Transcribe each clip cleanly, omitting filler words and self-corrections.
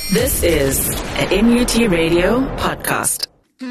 This is an NUT Radio podcast.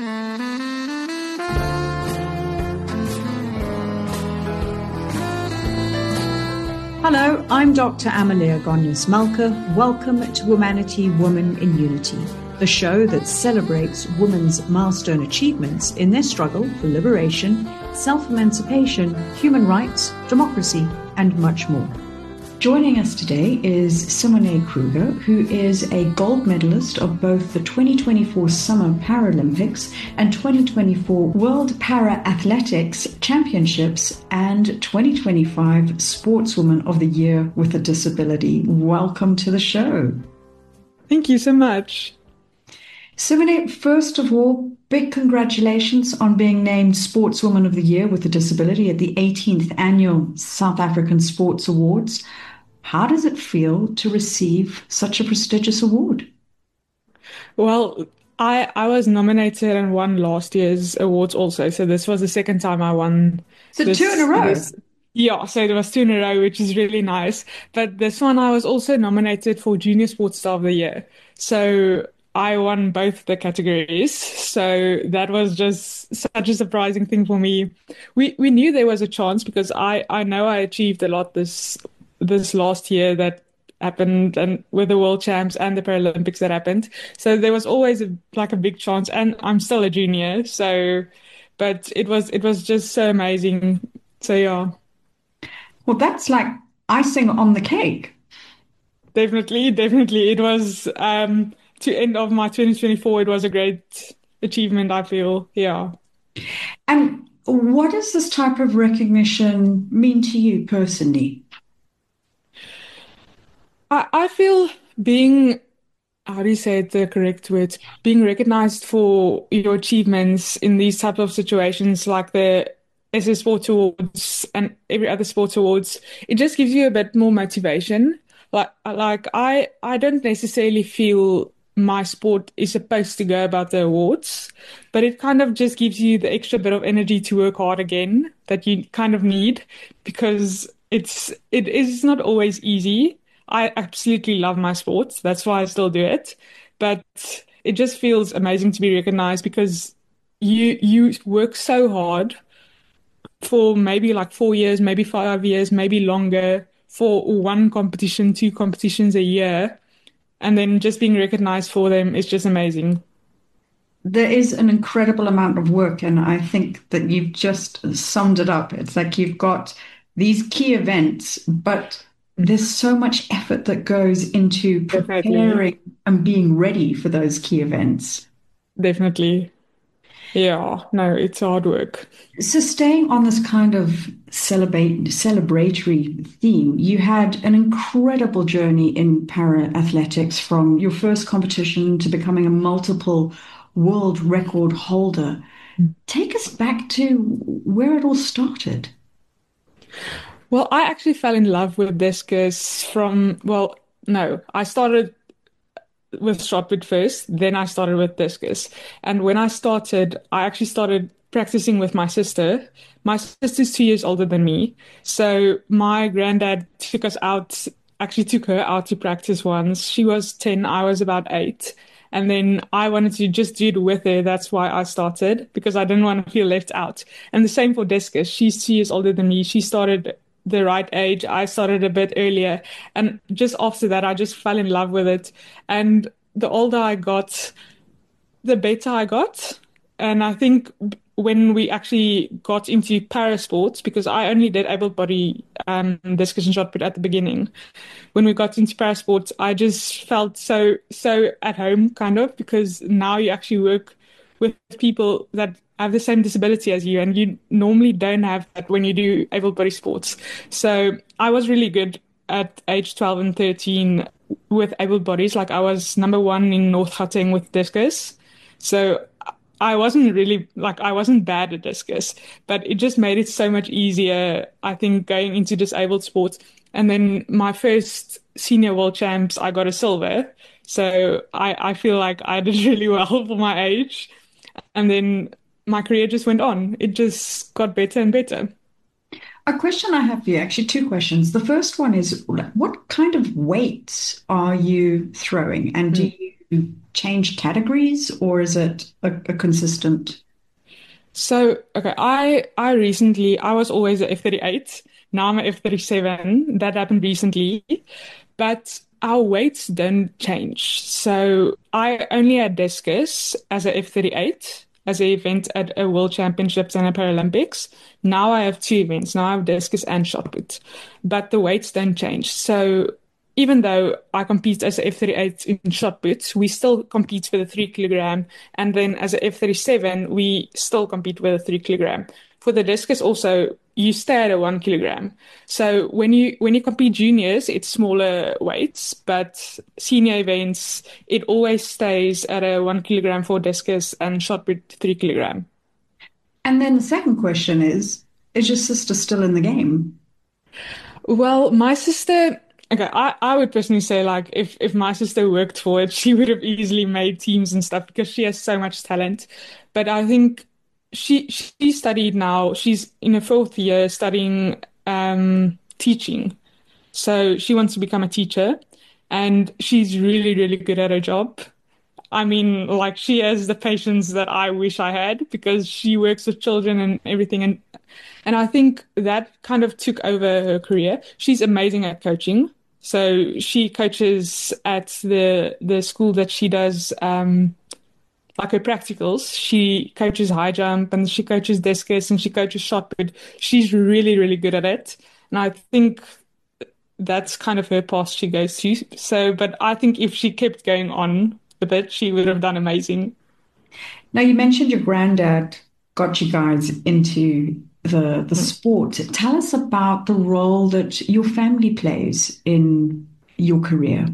Hello, I'm Dr. Amalia Gonyas-Malka. Welcome to Humanity Women in Unity, the show that celebrates women's milestone achievements in their struggle for liberation, self-emancipation, human rights, democracy, and much more. Joining us today is Simone Kruger, who is a gold medalist of both the 2024 Summer Paralympics and 2024 World Para-Athletics Championships and 2025 Sportswoman of the Year with a Disability. Welcome to the show. Thank you so much. Simone, first of all, big congratulations on being named Sportswoman of the Year with a Disability at the 18th Annual South African Sports Awards. How does it feel to receive such a prestigious award? Well, I was nominated and won last year's awards also, so this was the second time I won. So two in a row? Yeah, so it was 2 in a row, which is really nice. But this one I was also nominated for Junior Sports Star of the Year. So I won both the categories. So that was just such a surprising thing for me. We knew there was a chance because I know I achieved a lot this last year that happened, and with the World Champs and the Paralympics that happened. So there was always a big chance, and I'm still a junior. So, but it was just so amazing. So yeah. Well, that's like icing on the cake. Definitely. It was to end of my 2024. It was a great achievement, I feel. Yeah. And what does this type of recognition mean to you personally? I feel being, how do you say it, the correct word, being recognized for your achievements in these types of situations like the SS Sports Awards and every other sports awards, it just gives you a bit more motivation. Like I don't necessarily feel my sport is supposed to go about the awards, but it kind of just gives you the extra bit of energy to work hard again that you kind of need, because it is not always easy. I absolutely love my sports. That's why I still do it. But it just feels amazing to be recognized because you work so hard for maybe like 4 years, maybe 5 years, maybe longer for one competition, 2 competitions a year. And then just being recognized for them is just amazing. There is an incredible amount of work, and I think that you've just summed it up. It's like you've got these key events, but there's so much effort that goes into preparing and being ready for those key events. Definitely. Yeah, no, it's hard work. So staying on this kind of celebratory theme, you had an incredible journey in para-athletics from your first competition to becoming a multiple world record holder. Take us back to where it all started. Well, I actually fell in love with discus I started with shot put first, then I started with discus. And when I actually started practicing with my sister. My sister's 2 years older than me. So my granddad took her out to practice once. She was 10, I was about 8. And then I wanted to just do it with her. That's why I started, because I didn't want to feel left out. And the same for discus. She's 2 years older than me. She started the right age. I started a bit earlier. And just after that, I just fell in love with it. And the older I got, the better I got. And I think when we actually got into para sports, because I only did able body discus and shot put at the beginning. When we got into para sports, I just felt so at home, kind of, because now you actually work with people that have the same disability as you, and you normally don't have that when you do able body sports. So I was really good at age 12 and 13 with able bodies. Like I was number 1 in North Gauteng with discus. So I wasn't bad at discus, but it just made it so much easier, I think, going into disabled sports. And then my first senior world champs, I got a silver. So I feel like I did really well for my age. And then my career just went on. It just got better and better. A question I have for you, actually, 2 questions. The first one is, what kind of weights are you throwing? And do you change categories, or is it a consistent? So, okay, I recently I was always a F38. Now I'm a F37. That happened recently, but our weights don't change. So I only had discus as a F38 as an event at a World Championships and a Paralympics. Now I have two events. Now I have discus and shot put, but the weights don't change. So even though I compete as a F38 in shot put, we still compete with a 3 kilogram. And then as a F37, we still compete with a 3 kilogram. For the discus also, you stay at a 1 kilogram. So when you compete juniors, it's smaller weights, but senior events, it always stays at a 1 kilogram for discus and shot put 3 kilogram. And then the second question is your sister still in the game? Well, my sister, okay, I would personally say like if my sister worked for it, she would have easily made teams and stuff because she has so much talent. But I think she studied now, she's in her fourth year studying teaching. So she wants to become a teacher and she's really, really good at her job. I mean, like she has the patience that I wish I had because she works with children and everything. And I think that kind of took over her career. She's amazing at coaching. So she coaches at the school that she does like her practicals. She coaches high jump and she coaches discus and she coaches shot put. She's really, really good at it. And I think that's kind of her path she goes to. So, but I think if she kept going on with it, she would have done amazing. Now, you mentioned your granddad got you guys into the sport. Tell us about the role that your family plays in your career.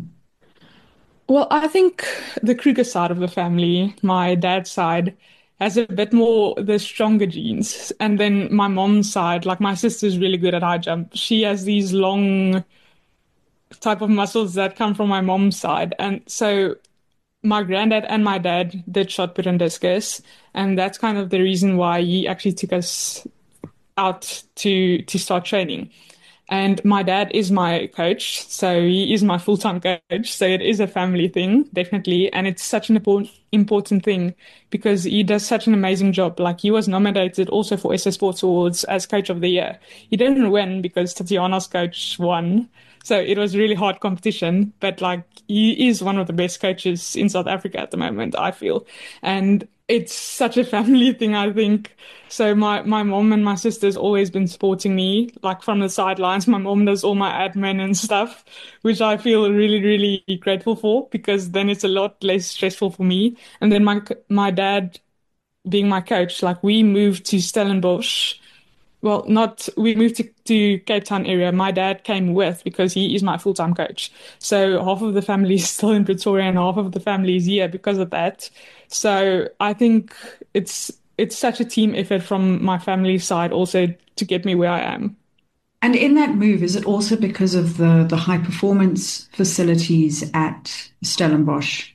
Well, I think the Kruger side of the family, my dad's side, has a bit more the stronger genes. And then my mom's side, like my sister's really good at high jump. She has these long type of muscles that come from my mom's side. And so my granddad and my dad did shot put and discus. And that's kind of the reason why he actually took us out to start training. And my dad is my coach, so he is my full-time coach. So it is a family thing, definitely. And it's such an important thing because he does such an amazing job. Like he was nominated also for SA Sports Awards as Coach of the Year. He didn't win because Tatiana's coach won. So it was really hard competition, but like he is one of the best coaches in South Africa at the moment, I feel. And it's such a family thing, I think. So my mom and my sister's always been supporting me, like from the sidelines. My mom does all my admin and stuff, which I feel really, really grateful for because then it's a lot less stressful for me. And then my dad being my coach, like we moved to Stellenbosch. Well, not, we moved to Cape Town area. My dad came with because he is my full-time coach. So half of the family is still in Pretoria and half of the family is here because of that. So I think it's such a team effort from my family side also to get me where I am. And in that move, is it also because of the high performance facilities at Stellenbosch?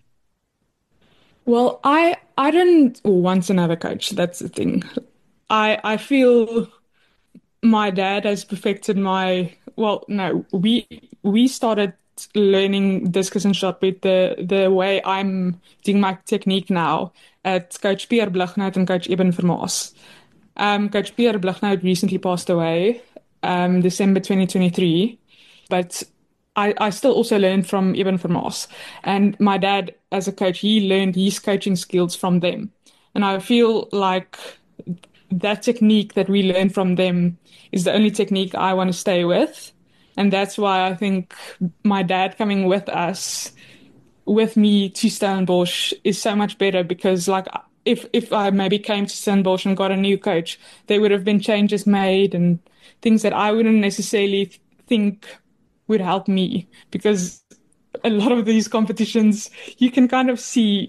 Well, I don't want another coach. That's the thing. I feel my dad has perfected my, well, no, we started learning discus and shot put the way I'm doing my technique now at Coach Pierre Blignaut and Coach Eben Vermaas. Coach Pierre Blignaut recently passed away, December 2023, but I still also learned from Eben Vermaas. And my dad, as a coach, he learned his coaching skills from them. And I feel like that technique that we learn from them is the only technique I want to stay with. And that's why I think my dad coming with us, with me to Stellenbosch is so much better because like if I maybe came to Stellenbosch and got a new coach, there would have been changes made and things that I wouldn't necessarily think would help me because a lot of these competitions you can kind of see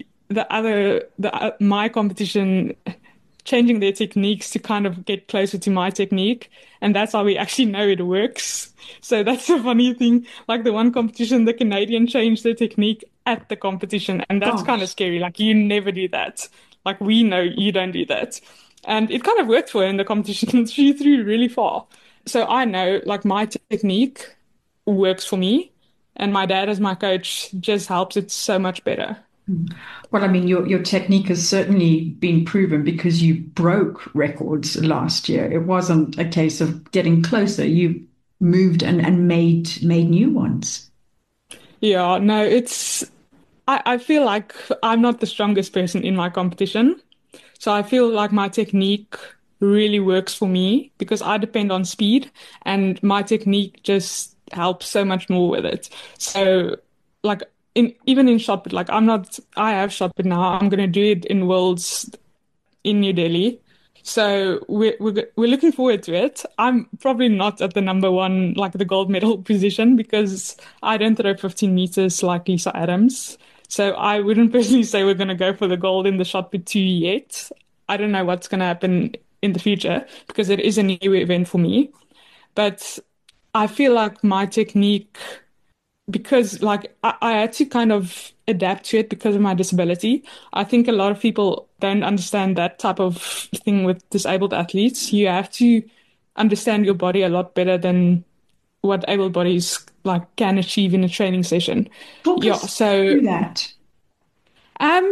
my competition changing their techniques to kind of get closer to my technique. And that's how we actually know it works. So that's a funny thing. Like the one competition, the Canadian changed their technique at the competition. And that's kind of Gosh. scary. Like you never do that. Like we know you don't do that. And it kind of worked for her in the competition. She threw really far. So I know like my technique works for me. And my dad as my coach just helps it so much better. Well, I mean, your technique has certainly been proven because you broke records last year. It wasn't a case of getting closer. You moved and made new ones. Yeah, no, I feel like I'm not the strongest person in my competition. So I feel like my technique really works for me because I depend on speed and my technique just helps so much more with it. So like even in shot put, like I have shot put now. I'm gonna do it in Worlds in New Delhi. So we're looking forward to it. I'm probably not at the number one, like the gold medal position, because I don't throw 15 meters like Lisa Adams. So I wouldn't personally say we're going to go for the gold in the shot put two yet. I don't know what's going to happen in the future because it is a new event for me. But I feel like my technique, because like I had to kind of adapt to it because of my disability. I think a lot of people don't understand that type of thing with disabled athletes. You have to understand your body a lot better than what able bodies like can achieve in a training session. Talk Yeah, us so through that. um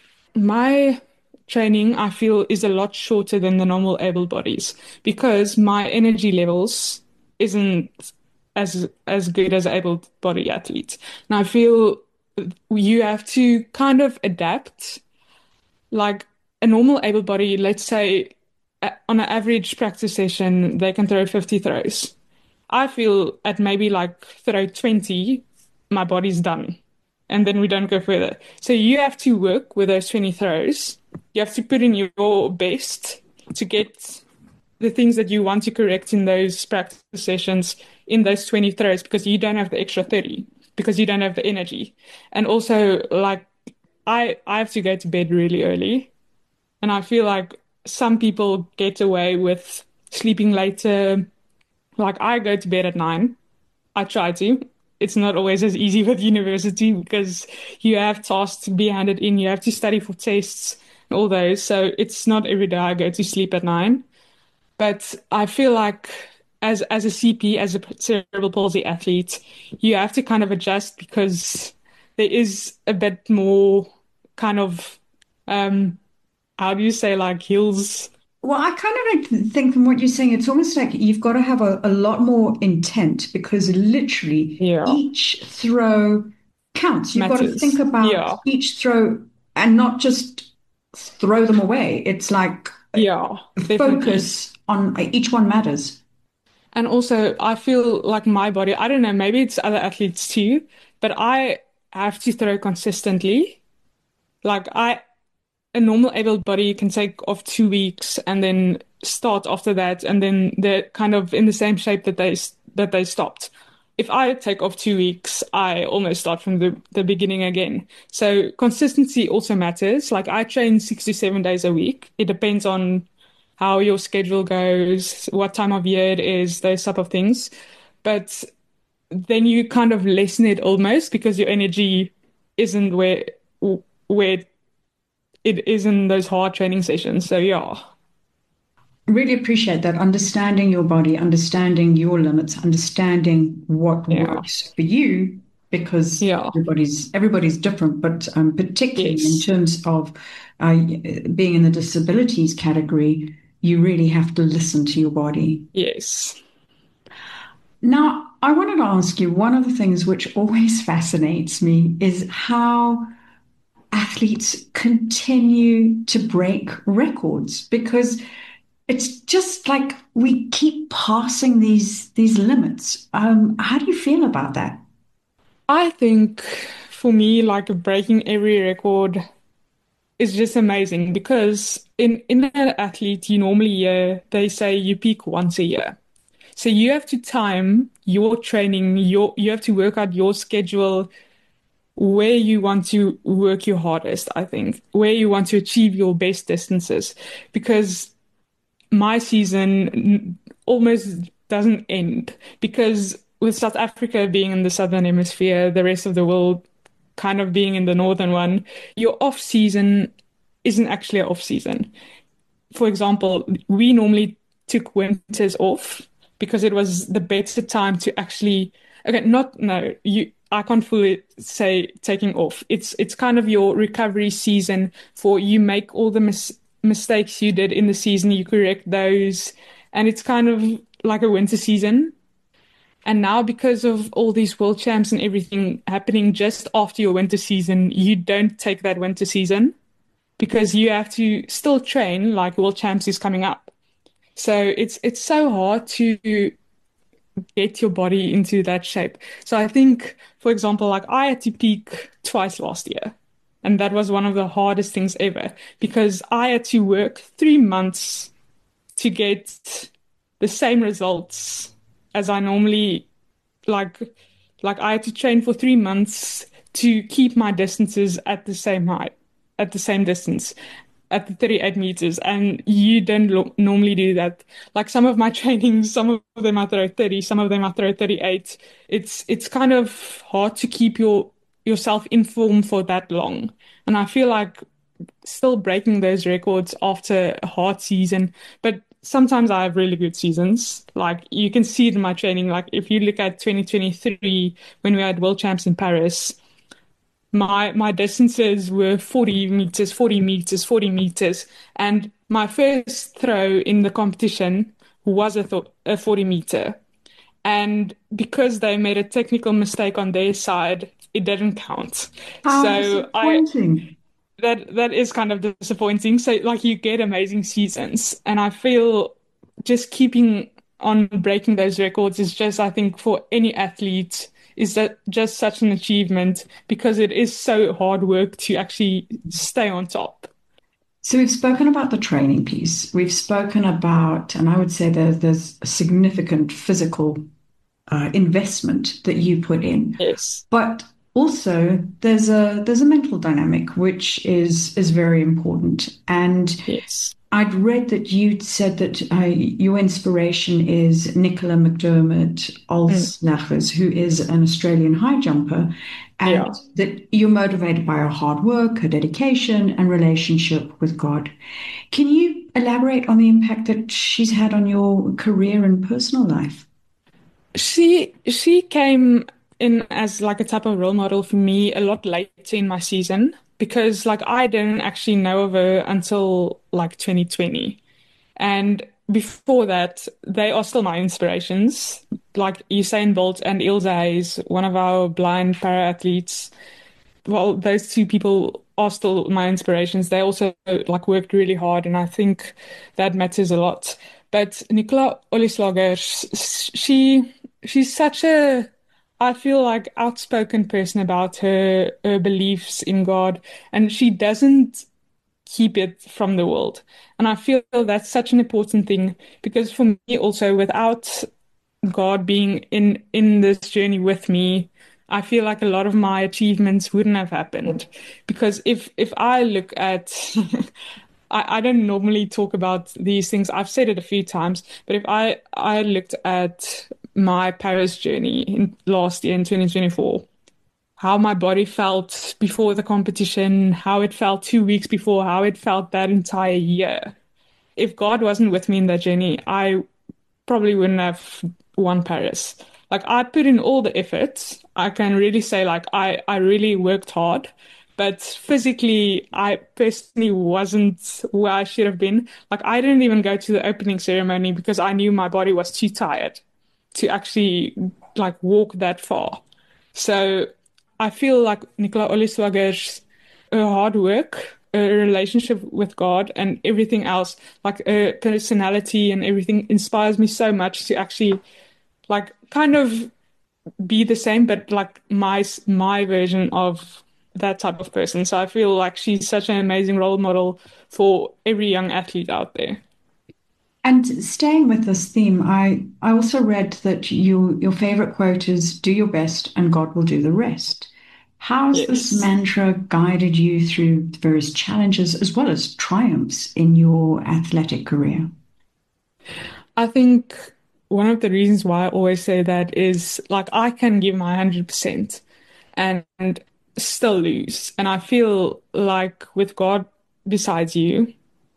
my training I feel is a lot shorter than the normal able bodies because my energy levels isn't as good as able body athletes. And I feel you have to kind of adapt. Like a normal able body, let's say on an average practice session, they can throw 50 throws. I feel at maybe like throw 20, my body's done. And then we don't go further. So you have to work with those 20 throws. You have to put in your best to get the things that you want to correct in those practice sessions in those 20 throws because you don't have the extra 30 because you don't have the energy. And also like I have to go to bed really early and I feel like some people get away with sleeping later. Like I go to bed at 9. I try to. It's not always as easy with university because you have tasks to be handed in, you have to study for tests and all those. So it's not every day I go to sleep at 9. But I feel like as a CP, as a cerebral palsy athlete, you have to kind of adjust because there is a bit more kind of how do you say like hills? Well, I kind of like think from what you're saying, it's almost like you've got to have a lot more intent because literally Yeah, each throw counts. You've got to think matters. about Yeah, each throw and not just throw them away. It's like yeah, definitely. focus on each one matters. And also, I feel like my body, I don't know, maybe it's other athletes too, but I have to throw consistently. Like a normal able body can take off 2 weeks and then start after that, and then they're kind of in the same shape that they stopped. If I take off 2 weeks, I almost start from the beginning again. So consistency also matters. Like I train 6 to 7 days a week. It depends on how your schedule goes, what time of year it is, those type of things. But then you kind of lessen it almost because your energy isn't where it is in those hard training sessions. So yeah, Really appreciate that. Understanding your body, understanding your limits, understanding what yeah, works for you, because yeah, everybody's different. But particularly in yes, terms of being in the disabilities category, you really have to listen to your body. yes. Now, I wanted to ask you one of the things which always fascinates me is how athletes continue to break records because it's just like we keep passing these limits. How do you feel about that? I think for me, like breaking every record is just amazing because in an athlete, you normally hear they say you peak once a year. So you have to time your training, you have to work out your schedule, where you want to work your hardest, I think, where you want to achieve your best distances. Because my season almost doesn't end because with South Africa being in the southern hemisphere, the rest of the world kind of being in the northern one, your off season isn't actually an off season. For example, we normally took winters off because it was the better time to actually okay, not no, you I can't fully say taking off. It's kind of your recovery season for you make all the mistakes you did in the season, you correct those, and it's kind of like a winter season. And now, because of all these world champs and everything happening just after your winter season, you don't take that winter season because you have to still train like world champs is coming up. So it's so hard to get your body into that shape. So I think, for example, like I had to peak twice last year. And that was one of the hardest things ever because I had to work 3 months to get the same results as I normally like I had to train for 3 months to keep my distances at the same height, at the same distance, at the 38 meters. And you don't normally do that. Like some of my trainings, some of them I throw 30, some of them I throw 38. It's kind of hard to keep yourself informed for that long. And I feel like still breaking those records after a hard season. But sometimes I have really good seasons. Like you can see it in my training. Like if you look at 2023, when we had World Champs in Paris, my distances were 40 meters, 40 meters, 40 meters. And my first throw in the competition was a 40 meter. And because they made a technical mistake on their side, it didn't count. How disappointing. That is kind of disappointing. So like you get amazing seasons, and I feel just keeping on breaking those records is just, I think, for any athlete, is that just such an achievement because it is so hard work to actually stay on top. So we've spoken about the training piece. We've spoken about, and I would say there's a significant physical investment that you put in. Yes. But also there's a mental dynamic which is very important. And Yes. I'd read that you said that your inspiration is Nicola McDermott Olsnachers, who is an Australian high jumper, and Yeah. that you're motivated by her hard work, her dedication, and relationship with God. Can you elaborate on the impact that she's had on your career and personal life? She came in as like a type of role model for me a lot later in my season because like I didn't actually know of her until like 2020. And before that, they are still my inspirations. Like Usain Bolt and Ilse Hayes, one of our blind para athletes. Well, those two people are still my inspirations. They also like worked really hard, and I think that matters a lot. But Nicola Olislager, she's such a, I feel like outspoken person about her beliefs in God, and she doesn't keep it from the world. And I feel that's such an important thing because for me also, without God being in this journey with me, I feel like a lot of my achievements wouldn't have happened. Because if I look at I don't normally talk about these things. I've said it a few times, but if I looked at my Paris journey in last year in 2024, how my body felt before the competition, how it felt 2 weeks before, how it felt that entire year. If God wasn't with me in that journey, I probably wouldn't have won Paris. Like I put in all the effort. I can really say like I really worked hard, but physically I personally wasn't where I should have been. Like I didn't even go to the opening ceremony because I knew my body was too tired to actually like walk that far. So I feel like Nicola Oliswager's her hard work, her relationship with God, and everything else, like her personality and everything, inspires me so much to actually, like, kind of be the same, but like my version of that type of person. So I feel like she's such an amazing role model for every young athlete out there. And staying with this theme, I also read that your favorite quote is "Do your best and God will do the rest." How has this Yes. mantra guided you through the various challenges as well as triumphs in your athletic career? I think one of the reasons why I always say that is like I can give my 100% and still lose. And I feel like with God besides you,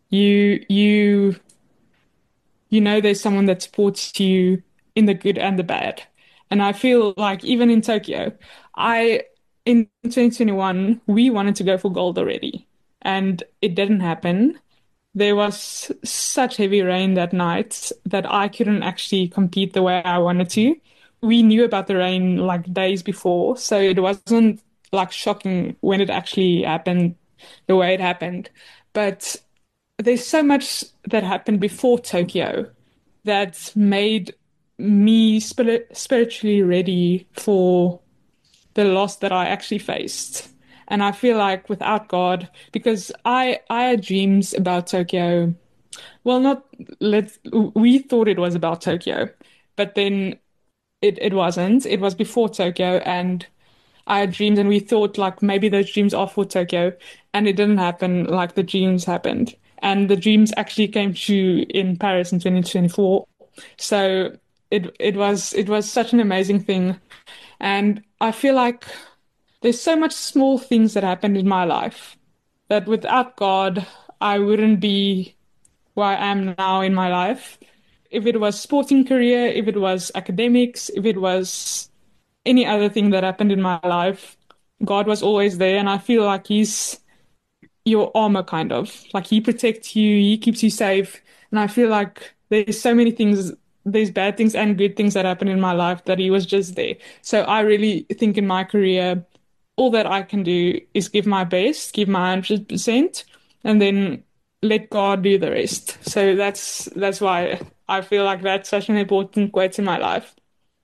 you you know there's someone that supports you in the good and the bad. And I feel like even in Tokyo, I in 2021 we wanted to go for gold already, and it didn't happen. There was such heavy rain that night that I couldn't actually compete the way I wanted to. We knew about the rain like days before, so it wasn't like shocking when it actually happened the way it happened. But there's so much that happened before Tokyo that made me spiritually ready for the loss that I actually faced. And I feel like without God, because I had dreams about Tokyo. Well, not let's we thought it was about Tokyo, but then it wasn't. It was before Tokyo, and I had dreams, and we thought like maybe those dreams are for Tokyo, and it didn't happen like the dreams happened. And the dreams actually came true in Paris in 2024. So it was such an amazing thing. And I feel like there's so much small things that happened in my life that without God, I wouldn't be where I am now in my life. If it was sporting career, if it was academics, if it was any other thing that happened in my life, God was always there. And I feel like He's your armor, kind of. Like He protects you, He keeps you safe. And I feel like there's so many things, there's bad things and good things that happen in my life that He was just there. So I really think in my career, all that I can do is give my best, give my 100%, and then let God do the rest. So that's why I feel like that's such an important quote in my life.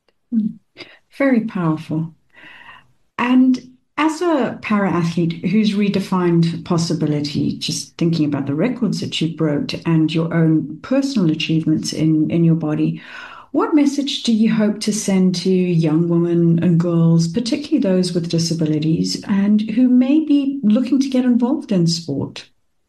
Very powerful. And as a para athlete who's redefined possibility, just thinking about the records that you broke and your own personal achievements in your body, what message do you hope to send to young women and girls, particularly those with disabilities and who may be looking to get involved in sport?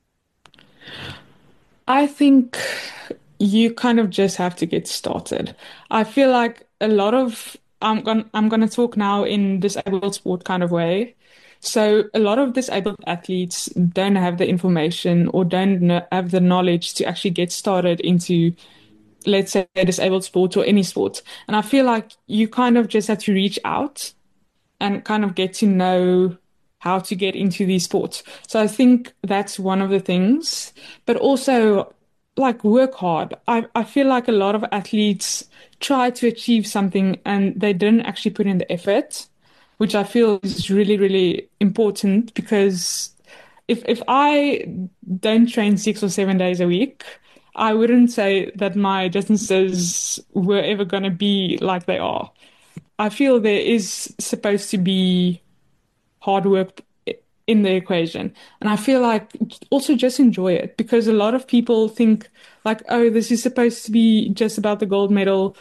I think you kind of just have to get started. I feel like a lot of I'm gonna talk now in disabled sport kind of way. So a lot of disabled athletes don't have the information or don't have the knowledge to actually get started into, let's say, disabled sport or any sport. And I feel like you kind of just have to reach out and kind of get to know how to get into these sports. So I think that's one of the things, but also like work hard. I feel like a lot of athletes try to achieve something and they didn't actually put in the effort, which I feel is really, really important because if I don't train 6 or 7 days a week, I wouldn't say that my distances were ever going to be like they are. I feel there is supposed to be hard work in the equation. And I feel like also just enjoy it because a lot of people think like, oh, this is supposed to be just about the gold medal.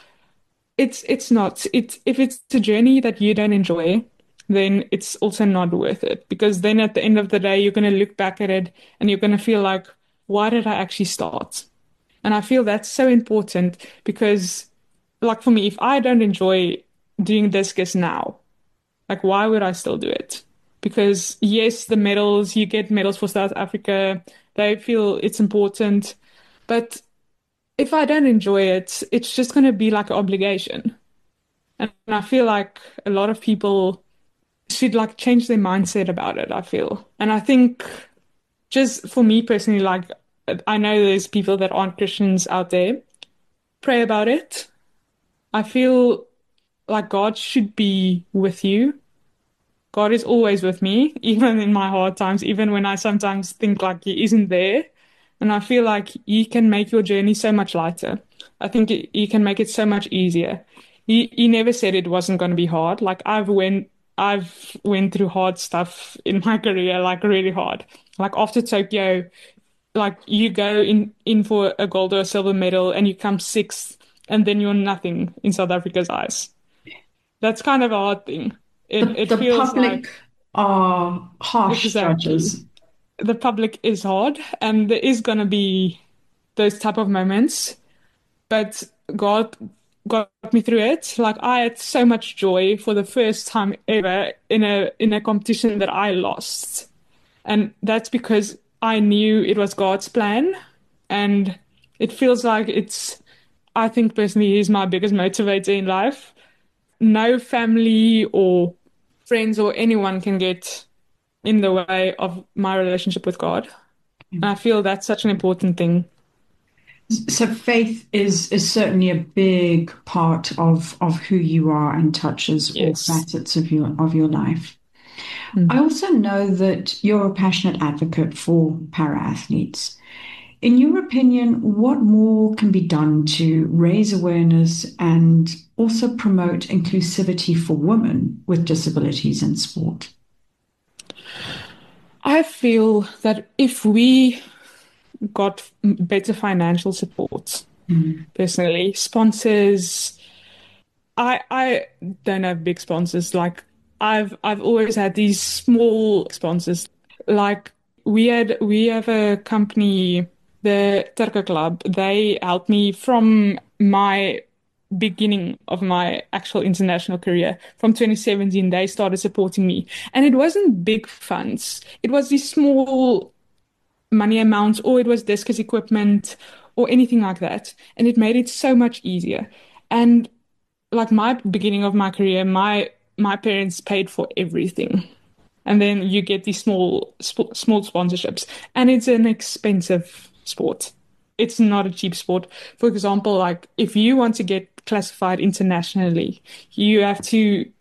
It's not. It's if it's a journey that you don't enjoy, then it's also not worth it because then at the end of the day, you're going to look back at it and you're going to feel like, why did I actually start? And I feel that's so important because, like for me, if I don't enjoy doing discus now, like why would I still do it? Because yes, the medals, you get medals for South Africa, they feel it's important. But if I don't enjoy it, it's just going to be like an obligation. And I feel like a lot of people should like change their mindset about it, I feel. And I think just for me personally, like I know there's people that aren't Christians out there, pray about it. I feel like God should be with you. God is always with me, even in my hard times, even when I sometimes think like He isn't there. And I feel like He can make your journey so much lighter. I think He can make it so much easier. He never said it wasn't going to be hard. Like I've went through hard stuff in my career, like really hard. Like after Tokyo, like you go in for a gold or a silver medal and you come sixth, and then you're nothing in South Africa's eyes. That's kind of a hard thing. It The feels like public are harsh exactly judges. the public is hard, and there is gonna be those type of moments. But God got me through it. Like I had so much joy for the first time ever in a competition that I lost, and that's because I knew it was God's plan, and it feels like it's. I think personally, He's my biggest motivator in life. No family or friends or anyone can get in the way of my relationship with God. And I feel that's such an important thing. So faith is certainly a big part of who you are and touches all Yes. facets of your life. Mm. I also know that you're a passionate advocate for para athletes. In your opinion, what more can be done to raise awareness and also promote inclusivity for women with disabilities in sport? I feel that if we got better financial support, Mm. personally, sponsors, I don't have big sponsors. Like I've always had these small sponsors. Like we have a company, the Turco Club. They helped me from my beginning of my actual international career. From 2017, they started supporting me, and it wasn't big funds. It was these small money amounts, or it was discus equipment, or anything like that, and it made it so much easier. And like my beginning of my career, my parents paid for everything, and then you get these small sponsorships, and it's an expensive sport. It's not a cheap sport. For example, like if you want to get classified internationally, you have to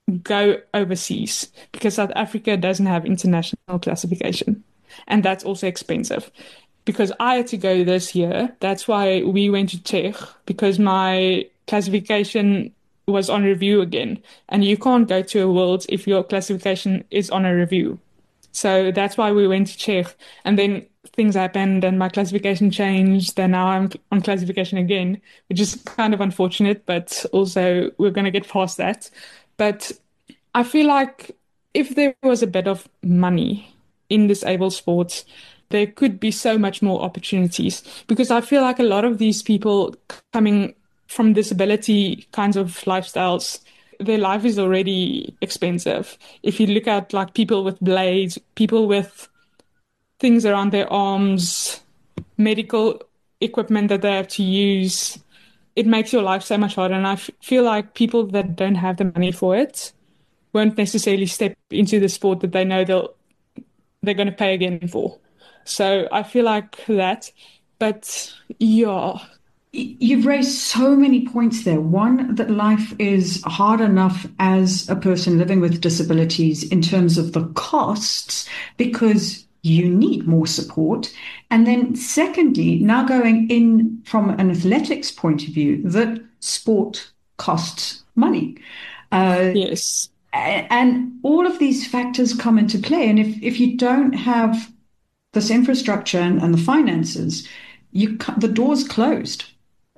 go overseas because South Africa doesn't have international classification, and that's also expensive. Because I had to go this year, that's why we went to Czech, because my classification was on review again, and you can't go to a Worlds if your classification is on a review. So that's why we went to Czech, and then things happened, and my classification changed. And now I'm on classification again, which is kind of unfortunate, but also we're going to get past that. But I feel like if there was a bit of money in disabled sports, there could be so much more opportunities, because I feel like a lot of these people coming from disability kinds of lifestyles, their life is already expensive. If you look at like people with blades, people with things around their arms, medical equipment that they have to use, it makes your life so much harder. And I feel like people that don't have the money for it won't necessarily step into the sport that they know they're going to pay again for. So I feel like that. But yeah, You've raised so many points there. One, that life is hard enough as a person living with disabilities in terms of the costs because you need more support. And then, secondly, now going in from an athletics point of view, that sport costs money. Uh, yes, and all of these factors come into play. And if you don't have this infrastructure and the finances, the door's closed.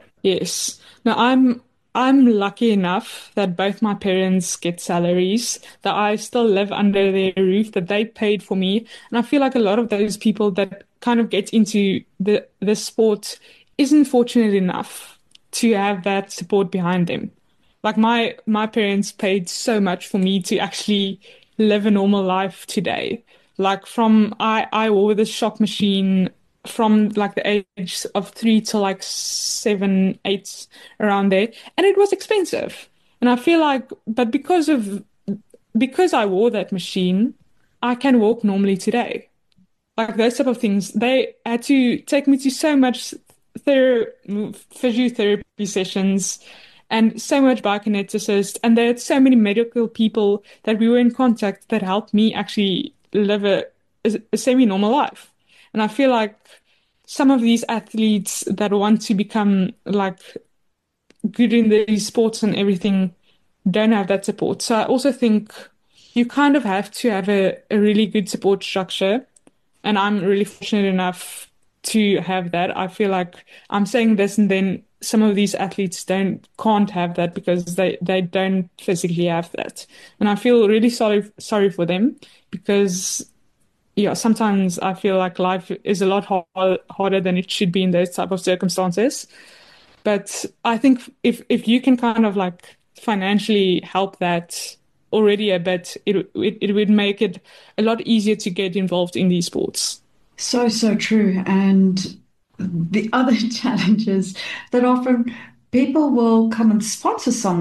yes. Now I'm lucky enough that both my parents get salaries, that I still live under their roof, that they paid for me. And I feel like a lot of those people that kind of get into the sport isn't fortunate enough to have that support behind them. Like my parents paid so much for me to actually live a normal life today. Like from I wore this shock machine from like the age of 3 to like 7, 8, around there, and it was expensive. And I feel like, but because I wore that machine, I can walk normally today. Like those type of things, they had to take me to so much ther physiotherapy sessions and so much biokineticist, and there are so many medical people that we were in contact that helped me actually live a semi-normal life. And I feel like some of these athletes that want to become like good in these sports and everything don't have that support. So I also think you kind of have to have a really good support structure. And I'm really fortunate enough to have that. I feel like I'm saying this, and then some of these athletes can't have that because they don't physically have that. And I feel really sorry for them, because yeah, sometimes I feel like life is a lot harder than it should be in those type of circumstances. But I think if you can kind of like financially help that already a bit, it would make it a lot easier to get involved in these sports. So, so true. And the other challenge is that often people will come and sponsor someone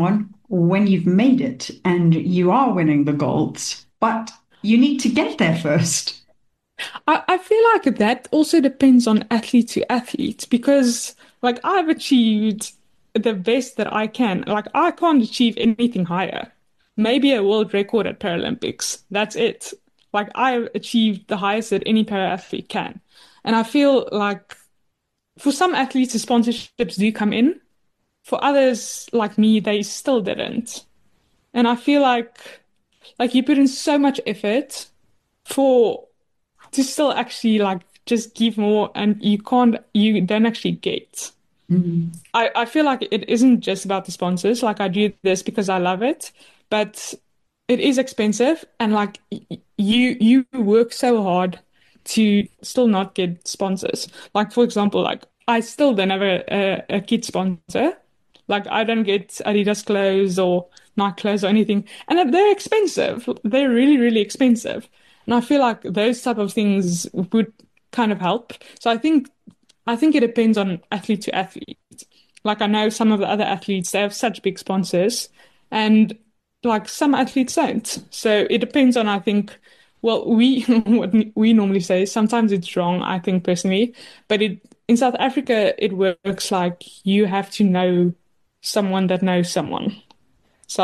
when you've made it and you are winning the golds, but you need to get there first. I feel like that also depends on athlete to athlete because, like, I've achieved the best that I can. Like, I can't achieve anything higher. Maybe a world record at Paralympics. That's it. Like, I've achieved the highest that any para athlete can. And I feel like for some athletes, the sponsorships do come in. For others, like me, they still didn't. And I feel like you put in so much effort for to still actually like just give more and you don't actually get. Mm. I feel like it isn't just about the sponsors. Like I do this because I love it, but it is expensive and like you work so hard to still not get sponsors. Like for example, like I still don't have a kid sponsor. Like I don't get Adidas clothes or Nike clothes or anything. And they're expensive. They're really, really expensive. And I feel like those type of things would kind of help. So I think it depends on athlete to athlete. Like I know some of the other athletes, they have such big sponsors and like some athletes don't. So it depends on, I think, well, we what we normally say, sometimes it's wrong, I think personally, but it in South Africa it works like you have to know someone that knows someone. So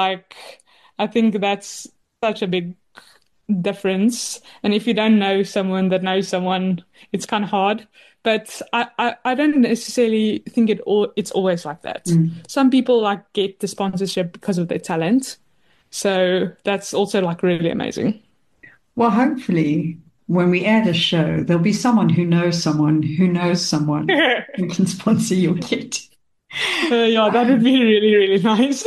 I think that's such a big difference. And if you don't know someone that knows someone, it's kind of hard. But I don't necessarily think it's always like that. Mm. Some people like get the sponsorship because of their talent. So that's also like really amazing. Well, hopefully, when we air the show, there'll be someone who knows someone who can sponsor your kit. Yeah, that would be really, really nice.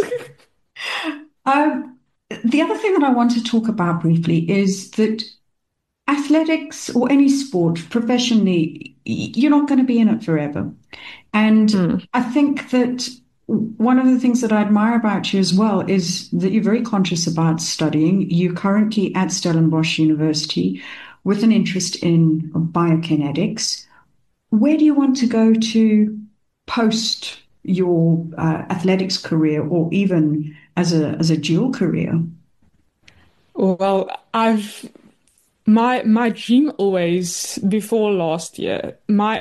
Um, the other thing that I want to talk about briefly is that athletics or any sport professionally, you're not going to be in it forever. And Hmm. I think that one of the things that I admire about you as well is that you're very conscious about studying. You're currently at Stellenbosch University with an interest in biokinetics. Where do you want to go to post your athletics career or even as a dual career? Well, I've my dream always before last year,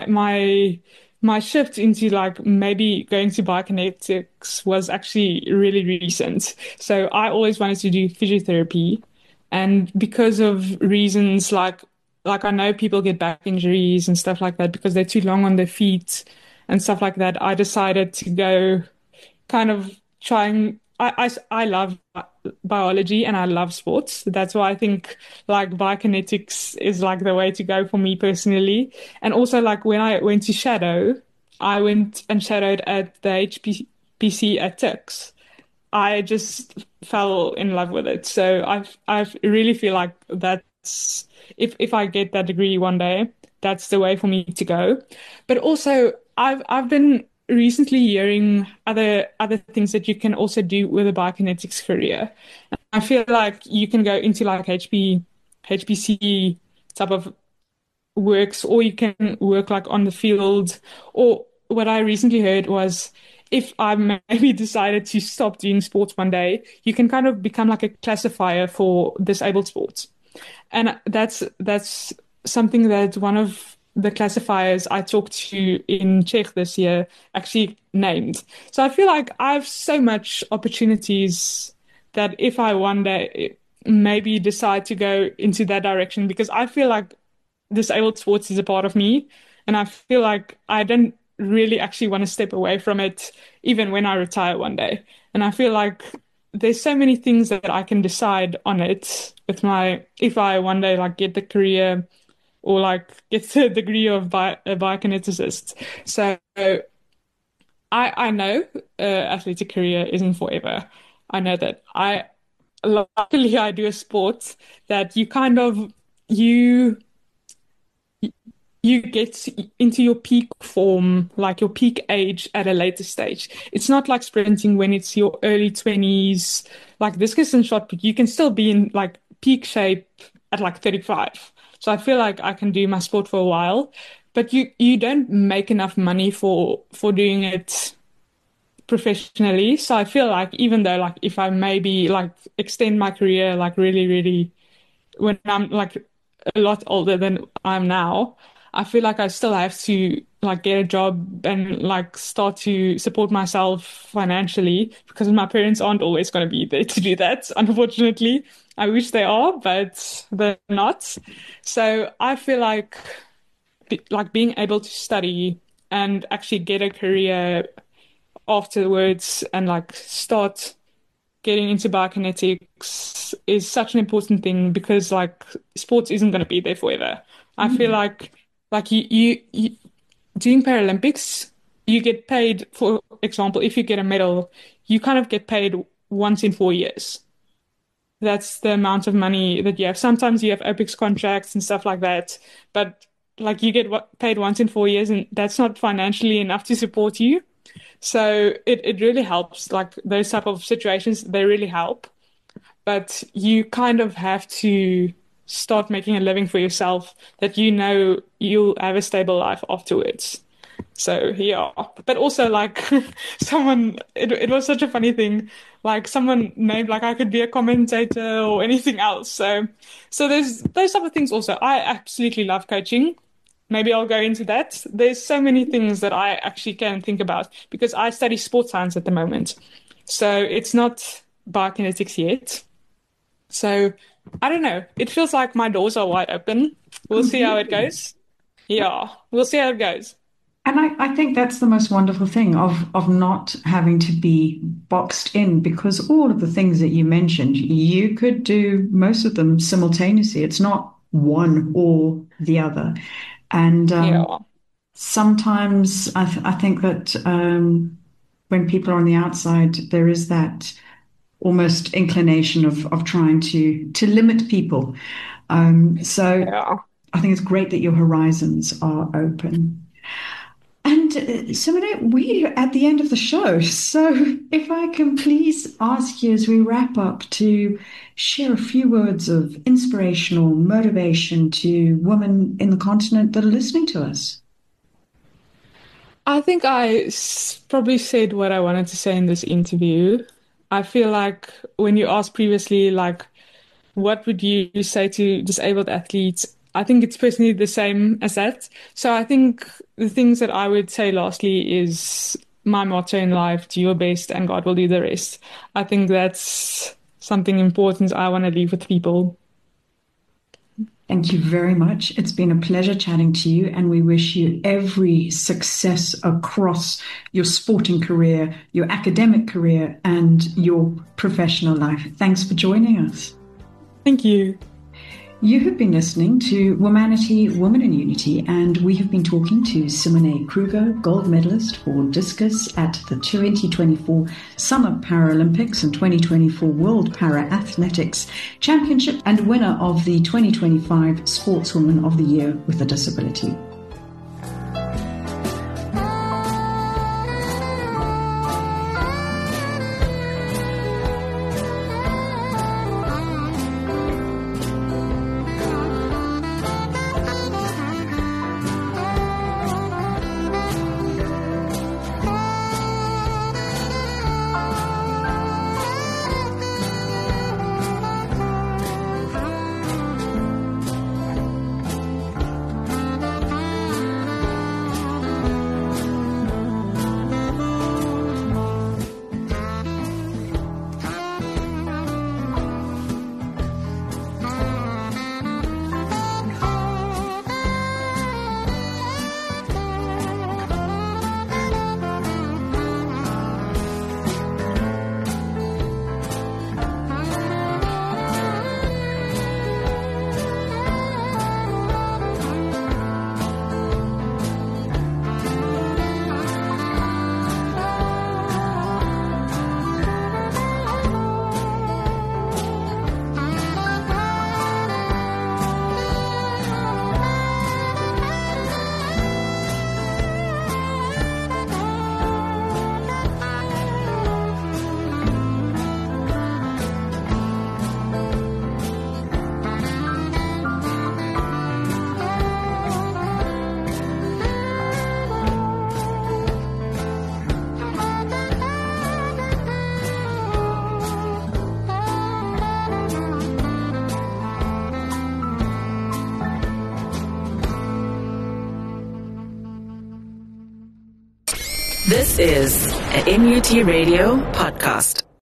my shift into like maybe going to biokinetics was actually really recent. So I always wanted to do physiotherapy, and because of reasons like I know people get back injuries and stuff like that because they're too long on their feet and stuff like that. I decided to go kind of trying. I love biology and I love sports. That's why I think like biokinetics is like the way to go for me personally. And also like when I went to shadow, I went and shadowed at the HPC at Tux. I just fell in love with it. So I really feel like that's if I get that degree one day, that's the way for me to go. But also I've been recently hearing other things that you can also do with a biokinetics career. I feel like you can go into like HPC type of works, or you can work like on the field. Or what I recently heard was if I maybe decided to stop doing sports one day, you can kind of become like a classifier for disabled sports. And that's something that one of the classifiers I talked to in Czech this year actually named. So I feel like I have so much opportunities that if I one day maybe decide to go into that direction, because I feel like disabled sports is a part of me, and I feel like I don't really actually want to step away from it even when I retire one day. And I feel like there's so many things that I can decide on it with my if I one day like get the career or like get the degree of a biokineticist. So I know athletic career isn't forever. I know that. I luckily I do a sport that you kind of you you get into your peak form, like your peak age at a later stage. It's not like sprinting when it's your early 20s, like discus and shot put. You can still be in like peak shape at like 35. So I feel like I can do my sport for a while, but you don't make enough money for doing it professionally. So I feel like even though like if I maybe like extend my career like really, really when I'm like a lot older than I'm now, I feel like I still have to like get a job and like start to support myself financially because my parents aren't always going to be there to do that. Unfortunately, I wish they are, but they're not. So I feel like being able to study and actually get a career afterwards and like start getting into biokinetics is such an important thing because like sports isn't going to be there forever. I feel like you doing Paralympics, you get paid, for example, if you get a medal, you kind of get paid once in 4 years. That's the amount of money that you have. Sometimes you have Olympics contracts and stuff like that, but like you get paid once in 4 years, and that's not financially enough to support you. So it really helps. Like those type of situations, they really help. But you kind of have to start making a living for yourself that you know you'll have a stable life afterwards. So yeah, but also like it was such a funny thing. Like someone named like I could be a commentator or anything else. So there's those type of things also. I absolutely love coaching. Maybe I'll go into that. There's so many things that I actually can think about because I study sports science at the moment. So it's not biokinetics yet. So I don't know. It feels like my doors are wide open. We'll see how it goes. Yeah, we'll see how it goes. And I think that's the most wonderful thing of not having to be boxed in because all of the things that you mentioned, you could do most of them simultaneously. It's not one or the other. And Yeah. sometimes I think that when people are on the outside, there is that almost inclination of trying to limit people. So Yeah. I think it's great that your horizons are open. And Simone, we are at the end of the show. So if I can please ask you as we wrap up to share a few words of inspirational motivation to women in the continent that are listening to us. I think I probably said what I wanted to say in this interview. I feel like when you asked previously, like, what would you say to disabled athletes? I think it's personally the same as that. So I think the things that I would say lastly is my motto in life, do your best and God will do the rest. I think that's something important I want to leave with people. Thank you very much. It's been a pleasure chatting to you, and we wish you every success across your sporting career, your academic career, and your professional life. Thanks for joining us. Thank you. You have been listening to Womanity, Woman in Unity, and we have been talking to Simone Kruger, gold medalist for discus at the 2024 Summer Paralympics and 2024 World Para-Athletics Championship and winner of the 2025 Sportswoman of the Year with a Disability. This is a MUT Radio podcast.